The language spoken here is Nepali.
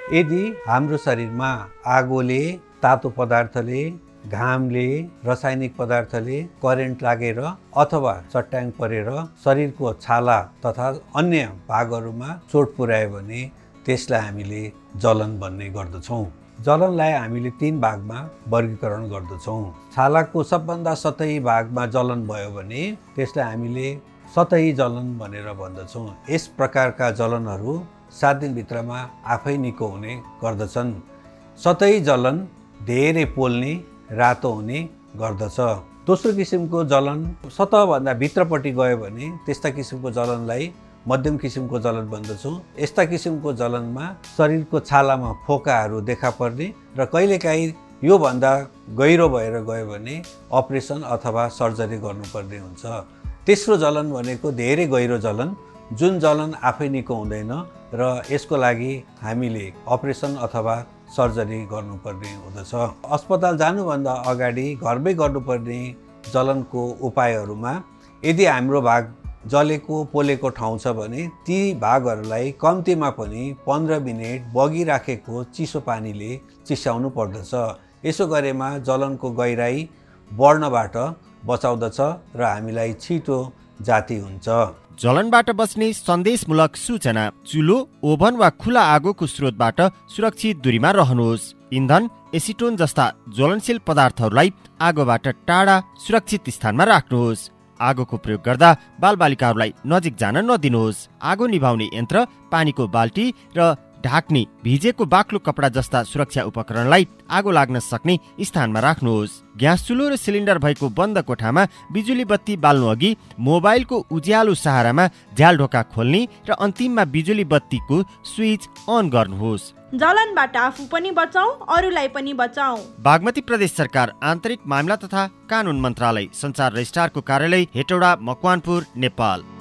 यदि हाम्रो शरीरमा आगोले, तातो पदार्थले, घामले, रासायनिक पदार्थले, करेन्ट लागेर अथवा चट्याङ परेर शरीरको छाला तथा अन्य भागहरूमा चोट पुर्यायो भने त्यसलाई हामीले जलन भन्ने गर्दछौँ। जलनलाई हामीले 3 भागमा वर्गीकरण गर्दछौँ। छालाको सबभन्दा सतही भागमा जलन भयो भने त्यसलाई हामीले सतही जलन भनेर भन्दछौँ। यस प्रकारका जलनहरू 7 दिनभित्रमा आफै निको हुने गर्दछन्। सतही जलन धेरै पोल्ने, रातो हुने गर्दछ। दोस्रो किसिमको जलन सतहभन्दा भित्रपट्टि गयो भने त्यस्ता किसिमको जलनलाई मध्यम किसिमको जलन भन्दछौँ। यस्ता किसिमको जलनमा शरीरको छालामा फोकाहरू देखा पर्ने र कहिलेकाहीँ योभन्दा गहिरो भएर गयो भने अपरेसन अथवा सर्जरी गर्नुपर्ने हुन्छ। तेस्रो जलन भनेको धेरै गहिरो जलन, जुन जलन आफै निको हुँदैन र यसको लागि हामीले अपरेसन अथवा सर्जरी गर्नुपर्ने हुँदछ। अस्पताल जानुभन्दा अगाडि घरमै गर्नुपर्ने जलनको उपायहरूमा यदि हाम्रो भाग जलेको पोलेको ठाउँ छ भने ती भागहरूलाई कम्तीमा पनि 15 मिनेट बगिराखेको चिसो पानीले चिसाउनु पर्दछ। यसो गरेमा जलनको गहिराई बढ्नबाट बचाउँदछ र हामीलाई छिटो जाती हुन्छ। जलनबाट बच्ने सन्देशमूलक सूचना: चुलो, ओभन वा खुला आगोको स्रोतबाट सुरक्षित दूरीमा रहनुहोस्। इन्धन, एसिटोन जस्ता ज्वलनशील पदार्थहरूलाई आगोबाट टाढा सुरक्षित स्थानमा राख्नुहोस्। आगोको प्रयोग गर्दा बालबालिकाहरूलाई नजिक जान नदिनुहोस्। आगो निभाउने यन्त्र, पानीको बाल्टी र ढाक्ने भिजेको बाक्लो कपडा जस्ता सुरक्षा उपकरणलाई आगो लाग्न सक्ने स्थानमा राख्नुहोस्। ग्यास चुलो र सिलिन्डर भएको बन्द कोठामा बिजुली बत्ती बाल्नु अघि मोबाइलको उज्यालो सहारामा झ्यालढोका खोल्ने र अन्तिममा बिजुली बत्तीको स्विच अन गर्नुहोस्। जलनबाट आफू पनि बचाऊ, अरूलाई पनि बचाऊ। बागमती प्रदेश सरकार आन्तरिक मामला तथा कानुन मन्त्रालय, संचार रजिस्ट्रारको कार्यालय, हेटौडा, मकवानपुर, नेपाल।